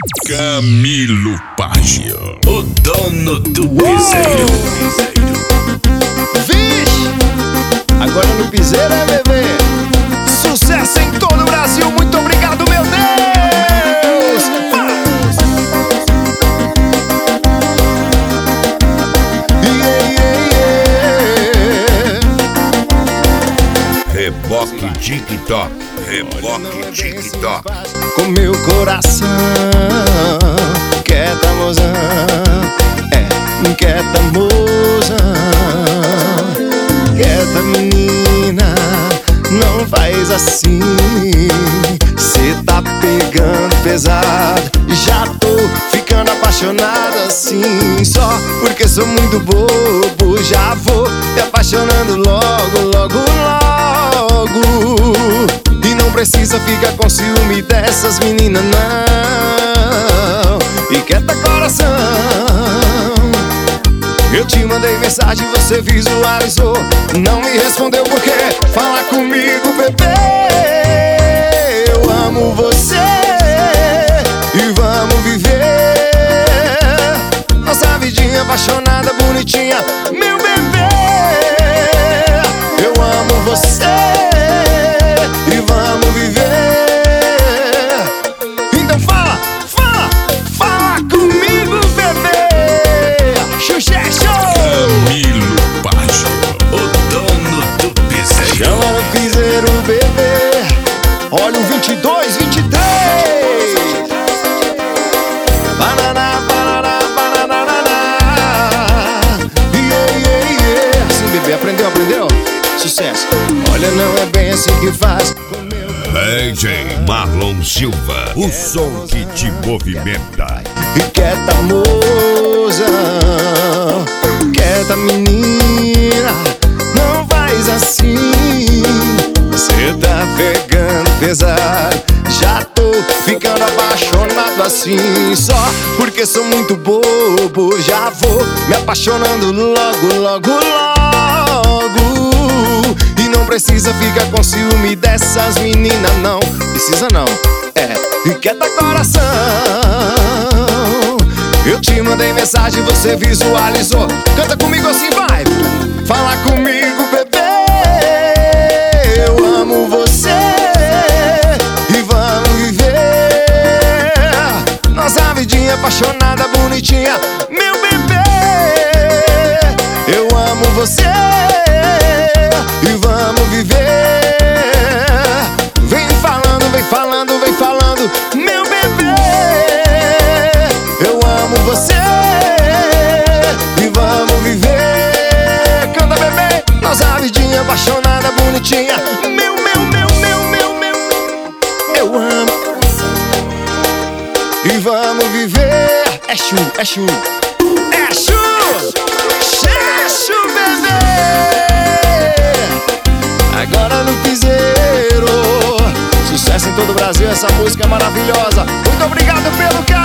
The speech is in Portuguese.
Camilo Págio, o dono do piseiro. Vixe! Agora no piseiro é bebê. Sucesso em todo o Brasil. Muito obrigado, meu Deus! Reboque TikTok, reboque TikTok. Com meu coração, quieta mozão, quieta mozão, quieta menina, não faz assim. Cê tá pegando pesado, já tô ficando apaixonado assim. Só porque sou muito bobo, já vou te apaixonando logo, logo, logo. E não precisa ficar com ciúme dessas meninas não. E quieta coração, eu te mandei mensagem, você visualizou, não me respondeu por quê? Fala comigo, bebê. Eu amo você e vamos viver nossa vidinha apaixonada, bonitinha, meu bebê. Eu amo você e vamos viver. Então fala, fala, fala comigo, bebê. Sucesso! Camilo Págio, o dono do piseiro. Chama no piseiro, bebê. Olha o 22, 23. Banana, banana, banana. Yeah, yeah, yeah. Assim, bebê, aprendeu, aprendeu? Sucesso. Olha, não é bem assim que faz. DJ Marlon Silva, o som que te movimenta. E quieta moça, quieta menina, não faz assim. Cê tá pegando pesado, já tô ficando apaixonado assim. Só porque sou muito bobo, já vou me apaixonando logo, logo, logo. E não precisa ficar com ciúme dessas meninas não. Precisa não, e quieta coração, eu te mandei mensagem, você visualizou. Canta comigo assim, vai. Fala comigo, bebê. Eu amo você e vamos viver nossa vidinha apaixonada, bonitinha, meu bebê. Eu amo você e vamos viver. Vem falando, vem falando, vem falando, meu bebê. Eu amo você e vamos viver. Canta, bebê. Nossa vidinha apaixonada, bonitinha, meu, meu, meu, meu, meu, meu. Eu amo e vamos viver. É chu, é chu, é chu, é chu, bebê. Agora no piseiro. Sucesso em todo o Brasil, essa música é maravilhosa. Muito obrigado pelo carinho.